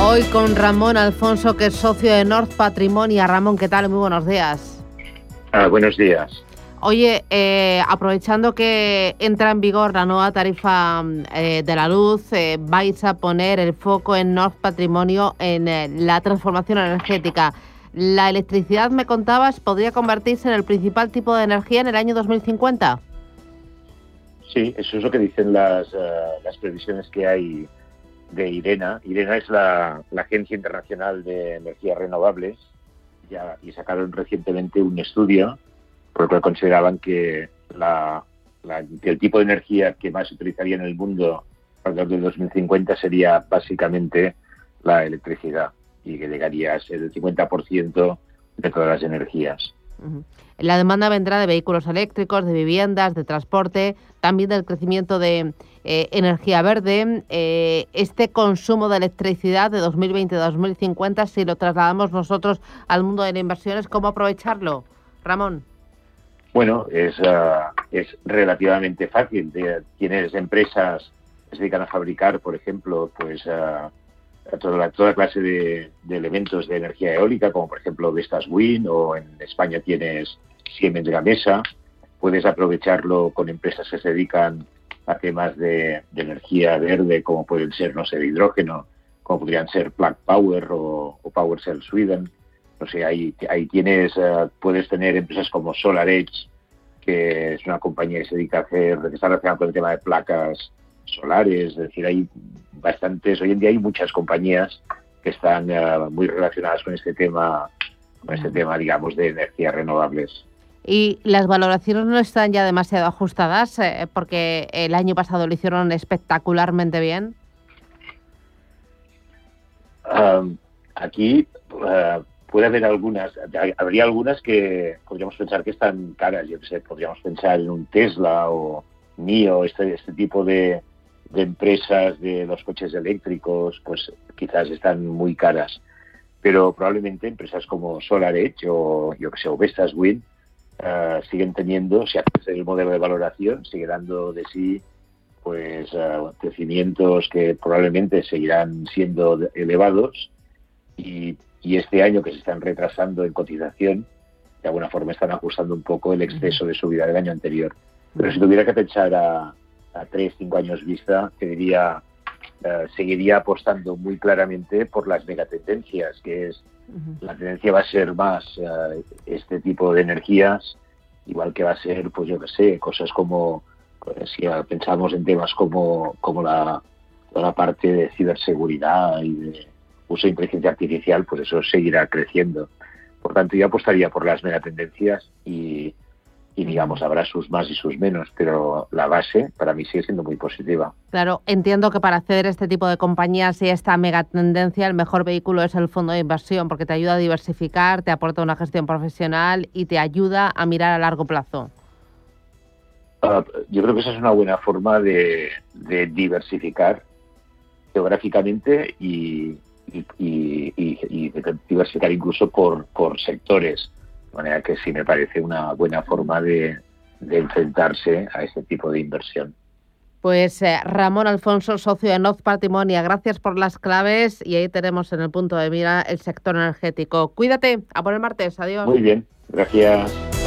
Hoy con Ramón Alfonso, que es socio de North Patrimonia. Ramón, ¿qué tal? Muy buenos días. Buenos días. Oye, aprovechando que entra en vigor la nueva tarifa de la luz, vais a poner el foco en North Patrimonio en la transformación energética. La electricidad, me contabas, podría convertirse en el principal tipo de energía en el año 2050. Sí, eso es lo que dicen las previsiones que hay de IRENA. IRENA es la Agencia Internacional de Energías Renovables y sacaron recientemente un estudio por el cual consideraban que el tipo de energía que más se utilizaría en el mundo alrededor del 2050 sería básicamente la electricidad y que llegaría a ser el 50% de todas las energías. La demanda vendrá de vehículos eléctricos, de viviendas, de transporte, también del crecimiento de energía verde. Este consumo de electricidad de 2020 a 2050, si lo trasladamos nosotros al mundo de las inversiones, ¿cómo aprovecharlo, Ramón? Bueno, es relativamente fácil. Tienes empresas que se dedican a fabricar, por ejemplo, pues toda clase de elementos de energía eólica, como por ejemplo Vestas Wind, o en España tienes Siemens Gamesa. Puedes aprovecharlo con empresas que se dedican a temas de energía verde, como pueden ser, no sé, de hidrógeno, como podrían ser Plug Power o PowerCell Sweden. No sé, ahí tienes, puedes tener empresas como SolarEdge, que es una compañía que se dedica que está relacionada con el tema de placas solares. Es decir, hay bastantes, hoy en día hay muchas compañías que están muy relacionadas con este tema, digamos, de energías renovables. ¿Y las valoraciones no están ya demasiado ajustadas? Porque el año pasado lo hicieron espectacularmente bien. Aquí puede haber habría algunas que podríamos pensar que están caras. Yo qué sé, podríamos pensar en un Tesla o NIO, este tipo de empresas de los coches eléctricos, pues quizás están muy caras. Pero probablemente empresas como SolarEdge o Vestas Wind siguen teniendo, si haces el modelo de valoración, sigue dando de sí pues crecimientos que probablemente seguirán siendo elevados, y este año que se están retrasando en cotización, de alguna forma están ajustando un poco el exceso de subida del año anterior. Pero si tuviera que pensar a 3-5 años vista, te diría, seguiría apostando muy claramente por las megatendencias, que es la tendencia va a ser más este tipo de energías, igual que va a ser, pues yo qué sé, cosas como, si pensamos en temas como toda la parte de ciberseguridad y de uso de inteligencia artificial, pues eso seguirá creciendo. Por tanto, yo apostaría por las megatendencias y digamos, habrá sus más y sus menos, pero la base para mí sigue siendo muy positiva. Claro, entiendo que para acceder a este tipo de compañías y esta megatendencia, el mejor vehículo es el fondo de inversión, porque te ayuda a diversificar, te aporta una gestión profesional y te ayuda a mirar a largo plazo. Yo creo que esa es una buena forma de diversificar geográficamente y diversificar incluso por sectores. De manera que sí me parece una buena forma de enfrentarse a este tipo de inversión. Pues Ramón Alfonso, socio de North Patrimonia, gracias por las claves y ahí tenemos en el punto de mira el sector energético. Cuídate, a por el martes, adiós. Muy bien, gracias.